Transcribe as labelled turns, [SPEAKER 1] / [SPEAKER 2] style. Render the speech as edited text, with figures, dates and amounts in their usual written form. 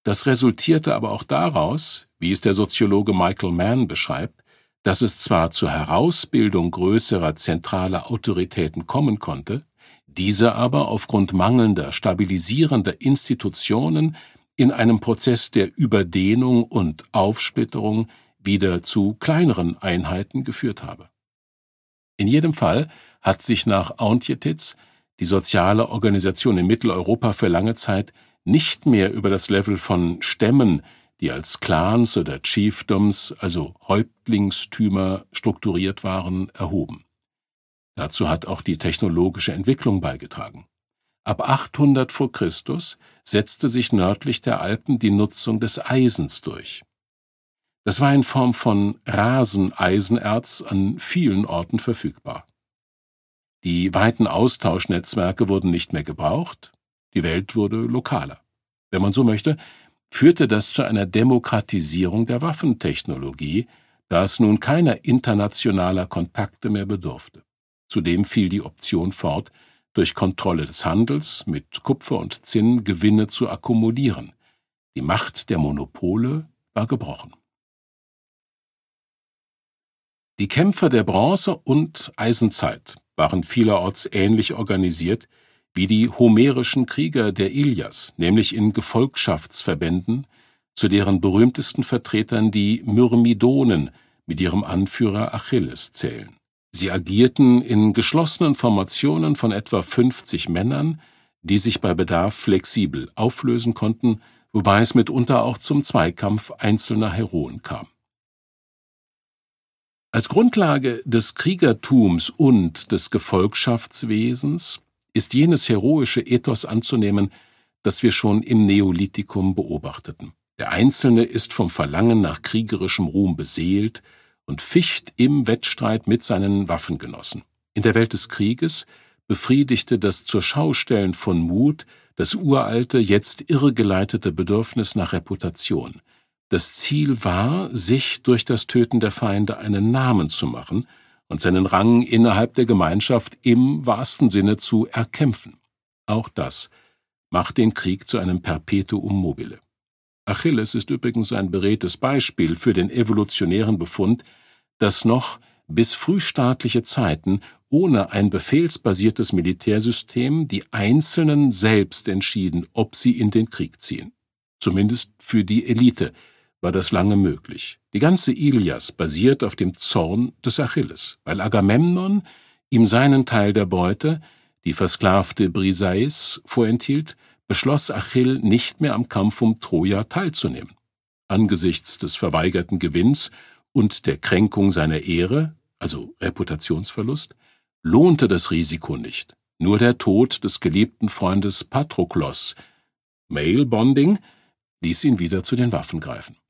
[SPEAKER 1] Das resultierte aber auch daraus, wie es der Soziologe Michael Mann beschreibt, dass es zwar zur Herausbildung größerer zentraler Autoritäten kommen konnte, diese aber aufgrund mangelnder stabilisierender Institutionen in einem Prozess der Überdehnung und Aufsplitterung wieder zu kleineren Einheiten geführt habe. In jedem Fall hat sich nach Auntjetitz die soziale Organisation in Mitteleuropa für lange Zeit nicht mehr über das Level von Stämmen, die als Clans oder Chiefdoms, also Häuptlingstümer, strukturiert waren, erhoben. Dazu hat auch die technologische Entwicklung beigetragen. Ab 800 v. Chr. setzte sich nördlich der Alpen die Nutzung des Eisens durch. Das war in Form von Raseneisenerz an vielen Orten verfügbar. Die weiten Austauschnetzwerke wurden nicht mehr gebraucht, die Welt wurde lokaler. Wenn man so möchte, führte das zu einer Demokratisierung der Waffentechnologie, da es nun keiner internationaler Kontakte mehr bedurfte. Zudem fiel die Option fort, durch Kontrolle des Handels mit Kupfer und Zinn Gewinne zu akkumulieren. Die Macht der Monopole war gebrochen. Die Kämpfer der Bronze- und Eisenzeit waren vielerorts ähnlich organisiert wie die homerischen Krieger der Ilias, nämlich in Gefolgschaftsverbänden, zu deren berühmtesten Vertretern die Myrmidonen mit ihrem Anführer Achilles zählen. Sie agierten in geschlossenen Formationen von etwa 50 Männern, die sich bei Bedarf flexibel auflösen konnten, wobei es mitunter auch zum Zweikampf einzelner Heroen kam. Als Grundlage des Kriegertums und des Gefolgschaftswesens ist jenes heroische Ethos anzunehmen, das wir schon im Neolithikum beobachteten. Der Einzelne ist vom Verlangen nach kriegerischem Ruhm beseelt und ficht im Wettstreit mit seinen Waffengenossen. In der Welt des Krieges befriedigte das Zurschaustellen von Mut das uralte, jetzt irregeleitete Bedürfnis nach Reputation. Das Ziel war, sich durch das Töten der Feinde einen Namen zu machen und seinen Rang innerhalb der Gemeinschaft im wahrsten Sinne zu erkämpfen. Auch das macht den Krieg zu einem Perpetuum mobile. Achilles ist übrigens ein beredtes Beispiel für den evolutionären Befund, dass noch bis frühstaatliche Zeiten ohne ein befehlsbasiertes Militärsystem die Einzelnen selbst entschieden, ob sie in den Krieg ziehen. Zumindest für die Elite war das lange möglich. Die ganze Ilias basiert auf dem Zorn des Achilles, weil Agamemnon ihm seinen Teil der Beute, die versklavte Briseis, vorenthielt, beschloss Achill nicht mehr am Kampf um Troja teilzunehmen. Angesichts des verweigerten Gewinns und der Kränkung seiner Ehre, also Reputationsverlust, lohnte das Risiko nicht. Nur der Tod des geliebten Freundes Patroklos, Male Bonding, ließ ihn wieder zu den Waffen greifen.